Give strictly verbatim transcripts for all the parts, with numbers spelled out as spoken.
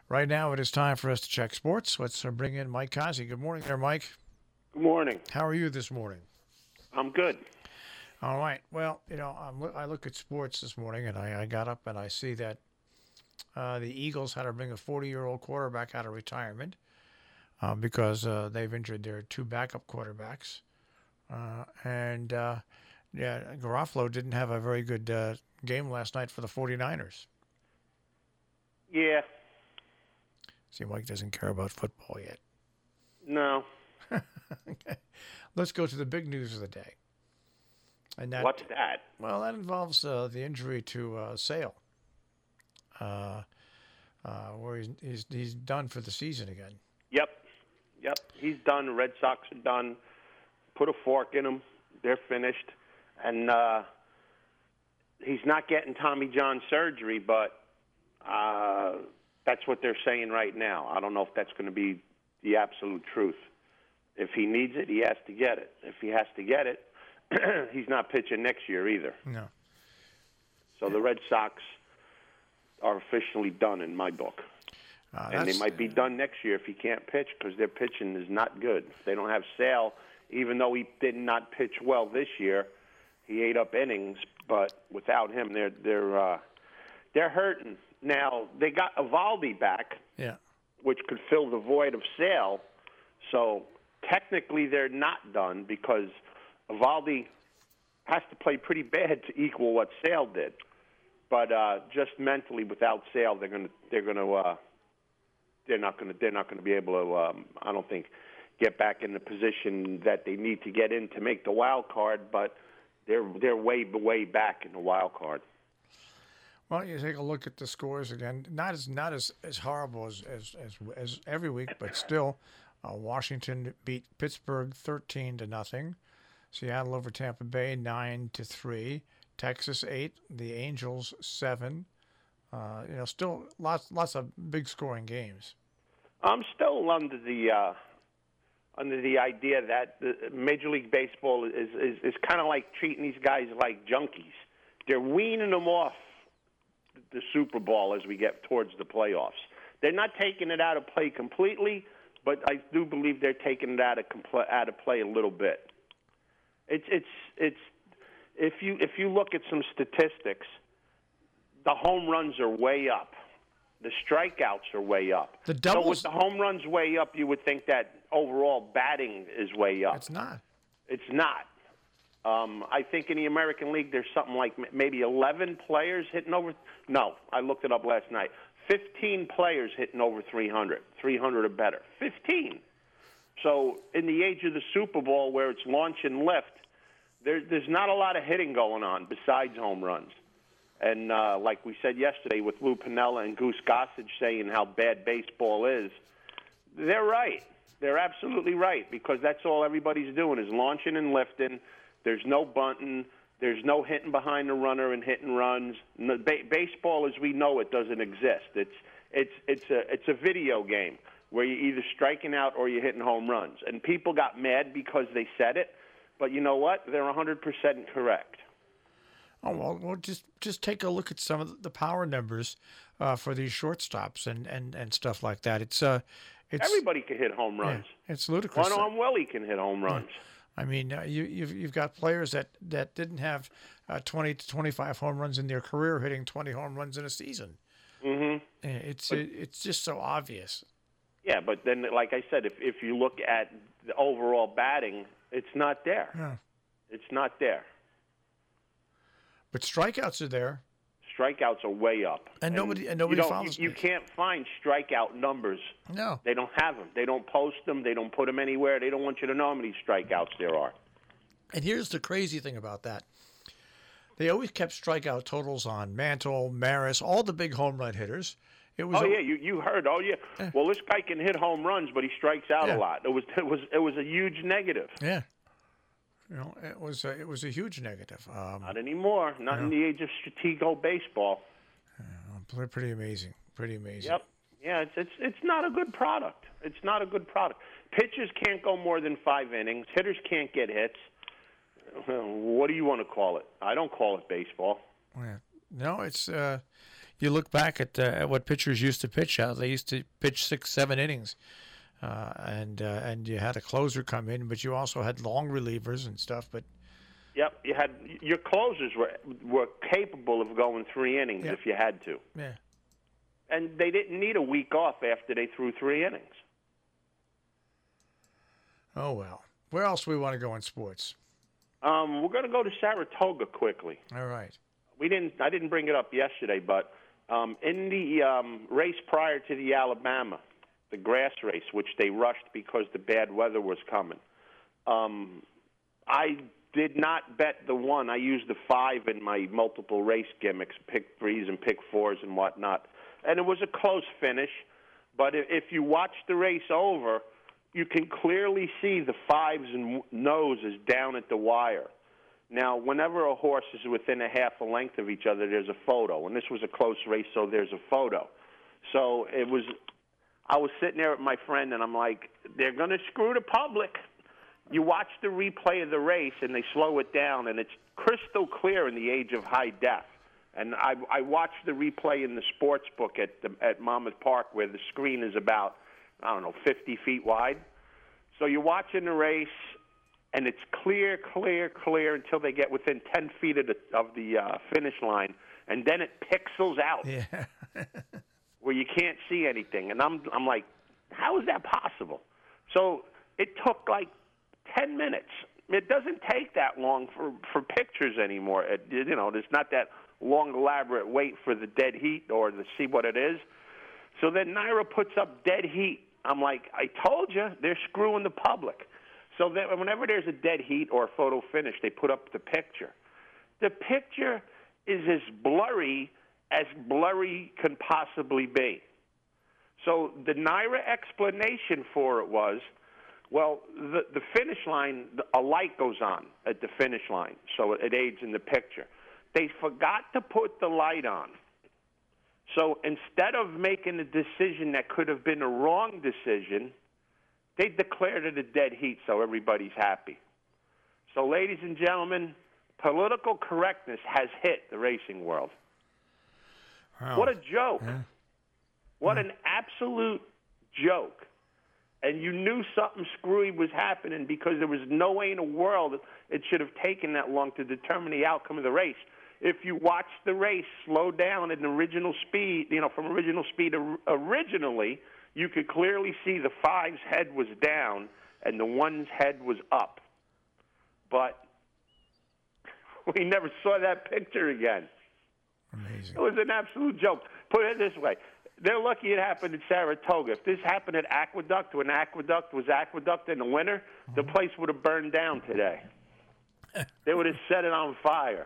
Right now, it is time for us to check sports. Let's uh, bring in Mike Kazi. Good morning there, Mike. Good morning. How are you this morning? I'm good. All right. Well, you know, I'm, I look at sports this morning, and I, I got up and I see that uh, the Eagles had to bring a forty-year-old quarterback out of retirement uh, because uh, they've injured their two backup quarterbacks. Uh, and, uh, yeah, Garofalo didn't have a very good uh, game last night for the 49ers. Yeah. See, Mike doesn't care about football yet. No. Okay. Let's go to the big news of the day. And that, What's that? Well, that involves uh, the injury to uh, Sale, uh, uh, where he's, he's he's done for the season again. Yep. Yep. He's done. The Red Sox are done. Put a fork in him. They're finished. And uh, he's not getting Tommy John surgery, but uh, that's what they're saying right now. I don't know if that's going to be the absolute truth. If he needs it, he has to get it. If he has to get it, he's not pitching next year either. No. So the Red Sox are officially done in my book. Uh, and they might be done next year if he can't pitch because their pitching is not good. If they don't have Sale, even though he did not pitch well this year, he ate up innings. But without him, they're they're uh, they're hurting. Now they got Evaldi back, Yeah. which could fill the void of Sale. So technically, they're not done because Evaldi has to play pretty bad to equal what Sale did. But uh, just mentally, without Sale, they're gonna they're gonna uh, they're not gonna they're not gonna be able to. Um, I don't think get back in the position that they need to get in to make the wild card. But they're they're way way back in the wild card. Well, you take a look at the scores again. Not as not as, as horrible as, as as as every week, but still, uh, Washington beat Pittsburgh thirteen to nothing. Seattle over Tampa Bay nine to three. Texas eight. The Angels seven. Uh, you know, still lots lots of big scoring games. I'm still under the uh, under the idea that the Major League Baseball is is, is kind of like treating these guys like junkies. They're weaning them off the Super Bowl as we get towards the playoffs. They're not taking it out of play completely, but I do believe they're taking it out of compl- out of play a little bit. It's it's it's if you if you look at some statistics, the home runs are way up. The strikeouts are way up. The doubles. So with the home runs way up, you would think that overall batting is way up. It's not. It's not. Um, I think in the American League there's something like m- maybe eleven players hitting over. No, I looked it up last night. fifteen players hitting over three hundred, three hundred or better. fifteen. So in the age of the Super Bowl where it's launch and lift, there, there's not a lot of hitting going on besides home runs. And uh, like we said yesterday with Lou Piniella and Goose Gossage saying how bad baseball is, they're right. They're absolutely right because that's all everybody's doing is launching and lifting. There's no bunting. There's no hitting behind the runner and hitting runs. No, ba- baseball, as we know it, doesn't exist. It's it's it's a it's a video game where you're either striking out or you're hitting home runs. And people got mad because they said it, but you know what? They're one hundred percent correct. Oh well, well, just just take a look at some of the power numbers uh, for these shortstops and, and, and stuff like that. It's uh, it's everybody can hit home runs. Yeah, it's ludicrous. One-arm Willie can hit home runs. Yeah. I mean, uh, you, you've you've got players that, that didn't have uh, twenty to twenty-five home runs in their career, hitting twenty home runs in a season. Mm-hmm. It's but, it, it's just so obvious. Yeah, but then, like I said, if if you look at the overall batting, it's not there. Yeah. It's not there. But strikeouts are there. Strikeouts are way up, and, and nobody and nobody you follows. You, you can't find strikeout numbers. No, they don't have them. They don't post them. They don't put them anywhere. They don't want you to know how many strikeouts there are. And here's the crazy thing about that: they always kept strikeout totals on Mantle, Maris, all the big home run hitters. It was oh a, yeah, you you heard. Oh yeah. yeah. Well, this guy can hit home runs, but he strikes out yeah. a lot. It was it was it was a huge negative. Yeah. You know, it was a, it was a huge negative. Um, Not anymore. Not you know, in the age of Stratego baseball. Uh, pretty amazing. Pretty amazing. Yep. Yeah, it's it's it's not a good product. It's not a good product. Pitchers can't go more than five innings. Hitters can't get hits. What do you want to call it? I don't call it baseball. Yeah. No, it's uh, you look back at, uh, at what pitchers used to pitch out. They used to pitch six, seven innings, uh, and uh, and you had a closer come in, but you also had long relievers and stuff. But yep, you had your closers were were capable of going three innings yeah. if you had to. Yeah. And they didn't need a week off after they threw three innings. Oh well. Where else do we want to go in sports? Um, we're going to go to Saratoga quickly. All right. We didn't. I didn't bring it up yesterday, but um, in the um, race prior to the Alabama, the grass race, which they rushed because the bad weather was coming, um, I did not bet the one. I used the five in my multiple race gimmicks, pick threes and pick fours and whatnot, and it was a close finish. But if you watch the race over, you can clearly see the fives and noses down at the wire. Now, whenever a horse is within a half a length of each other, there's a photo. And this was a close race, so there's a photo. So it was, I was sitting there with my friend, and I'm like, they're going to screw the public. You watch the replay of the race, and they slow it down, and it's crystal clear in the age of high def. And I, I watched the replay in the sports book at, the, at Monmouth Park where the screen is about, I don't know, fifty feet wide. So you're watching the race, and it's clear, clear, clear until they get within ten feet of the, of the uh, finish line, and then it pixels out Yeah. where you can't see anything. And I'm, I'm like, how is that possible? So it took like ten minutes. It doesn't take that long for, for pictures anymore. It, you know, there's not that long, elaborate wait for the dead heat or to see what it is. So then Naira puts up dead heat. I'm like, I told you, they're screwing the public. So that whenever there's a dead heat or a photo finish, they put up the picture. The picture is as blurry as blurry can possibly be. So the Naira explanation for it was, well, the, the finish line, a light goes on at the finish line, so it aids in the picture. They forgot to put the light on. So instead of making a decision that could have been a wrong decision, they declared it a dead heat so everybody's happy. So, ladies and gentlemen, political correctness has hit the racing world. Wow. What a joke. Yeah. What Yeah. an absolute joke. And you knew something screwy was happening because there was no way in the world it should have taken that long to determine the outcome of the race. If you watch the race slow down at an original speed, you know, from original speed originally, you could clearly see the five's head was down and the one's head was up. But we never saw that picture again. Amazing. It was an absolute joke. Put it this way. They're lucky it happened in Saratoga. If this happened at Aqueduct when Aqueduct was Aqueduct in the winter, mm-hmm. the place would have burned down today. They would have set it on fire.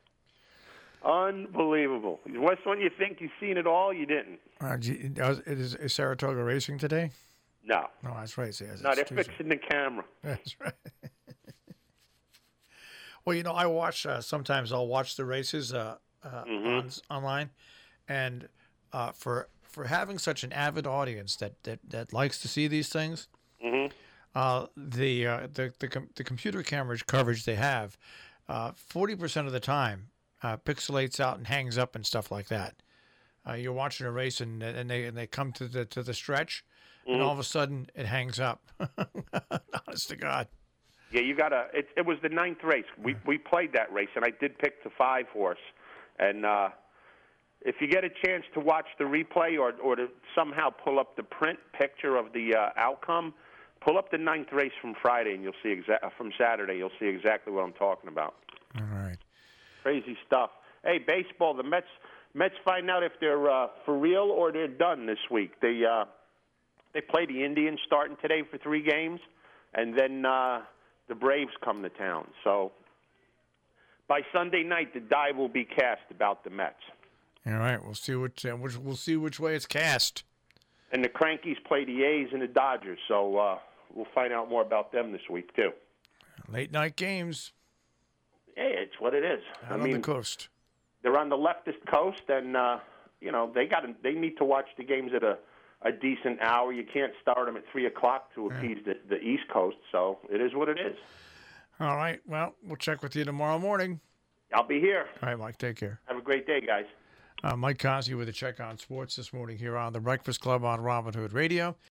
Unbelievable. What's when you think you've seen it all, you didn't. Uh, is, is Saratoga racing today? No. No, that's right. Yes, no, they're fixing the camera. That's right. Well, you know, I watch, uh, sometimes I'll watch the races uh, uh, mm-hmm. on, online, and uh, for for having such an avid audience that, that, that likes to see these things, mm-hmm. uh, the, uh, the, the, com- the computer camera coverage they have, uh, forty percent of the time, Uh, pixelates out and hangs up and stuff like that. Uh, you're watching a race and and they and they come to the to the stretch, mm-hmm. and all of a sudden it hangs up. Honest to God. Yeah, you gotta. It, it was the ninth race. We we played that race, and I did pick the five horse. And uh, if you get a chance to watch the replay or or to somehow pull up the print picture of the uh, outcome, pull up the ninth race from Friday, and you'll see exa- from Saturday. You'll see exactly what I'm talking about. All right. Crazy stuff. Hey, baseball. The Mets. Mets find out if they're uh, for real or they're done this week. They uh, they play the Indians starting today for three games, and then uh, the Braves come to town. So by Sunday night, the die will be cast about the Mets. All right. We'll see which, uh, which we'll see which way it's cast. And the Crankies play the A's and the Dodgers. So uh, we'll find out more about them this week too. Late night games. Hey, it's what it is. Out I on mean, the coast. They're on the leftist coast, and uh, you know they got they need to watch the games at a, a decent hour. You can't start them at three o'clock to appease yeah. the, the East Coast. So it is what it is. All right. Well, we'll check with you tomorrow morning. I'll be here. All right, Mike. Take care. Have a great day, guys. Uh, Mike Cosby with a check on sports this morning here on the Breakfast Club on Robin Hood Radio.